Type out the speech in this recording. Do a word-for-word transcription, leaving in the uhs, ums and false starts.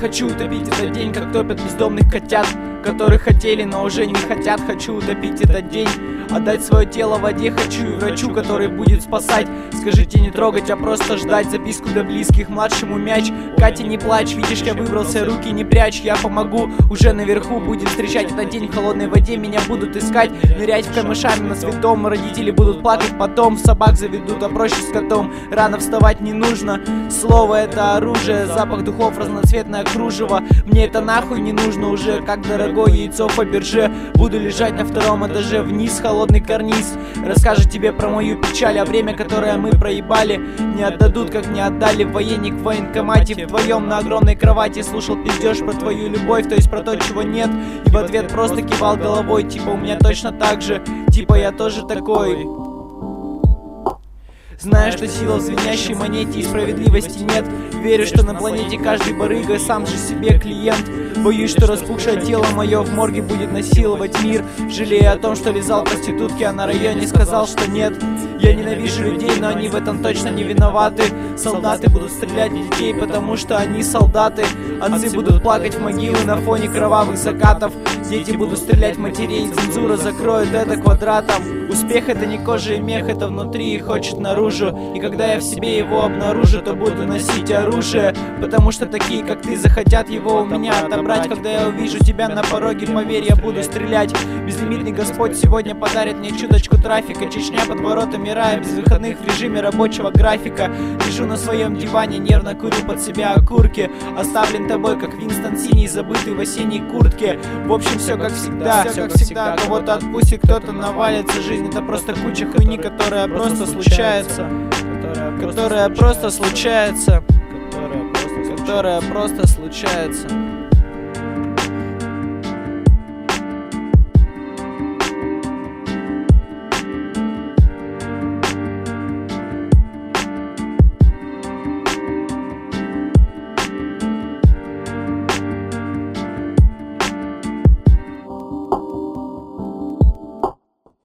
Хочу утопить этот день, как топят бездомных котят, которые хотели, но уже не хотят. Хочу утопить этот день, отдать свое тело в воде. Хочу и врачу, который будет спасать. Скажите не трогать, а просто ждать. Записку для близких, младшему мяч. Катя, не плачь, видишь, я выбрался, руки не прячь. Я помогу, уже наверху будем встречать этот день в холодной воде. Меня будут искать, нырять в камышами на святом. Родители будут плакать потом, собак заведут, а проще с котом. Рано вставать не нужно, слово это оружие. Запах духов, разноцветное кружево. Мне это нахуй не нужно уже, как дорогое яйцо Фаберже. Буду лежать на втором этаже, вниз холодный карниз. Расскажет тебе про мою печаль, а время, которое мы проебали, не отдадут, как не отдали в военник в военкомате. Вдвоем на огромной кровати слушал пиздеж про твою любовь, то есть про то, чего нет. И в ответ просто кивал головой, типа у меня точно так же, типа я тоже такой. Знаю, что сила в звенящей монете и справедливости нет. Верю, что на планете каждый барыга сам же себе клиент. Боюсь, что распухшее тело мое в морге будет насиловать мир. Жалею о том, что лизал проститутки, а на районе сказал, что нет. Я ненавижу людей, но они в этом точно не виноваты. Солдаты будут стрелять в детей, потому что они солдаты. Отцы будут плакать в могилы на фоне кровавых закатов. Дети будут стрелять в матерей, цензура закроет это квадратом. Успех это не кожа и мех, это внутри и хочет наружу. И когда я в себе его обнаружу, то буду носить оружие, потому что такие, как ты, захотят его у меня отобрать. Когда я увижу тебя на пороге, поверь, я буду стрелять. Безлимитный Господь сегодня подарит мне чуточку трафика. Чечня под воротами рая, без выходных в режиме рабочего графика. Лежу на своем диване, нервно курю под себя окурки. Оставлен тобой, как Винстон синий, забытый в осенней куртке. В общем, все как всегда, все как всегда. Кого-то отпустит, кто-то навалится. Жизнь это просто куча хуйни, которая просто случается. Которая просто случается. Которая просто случается.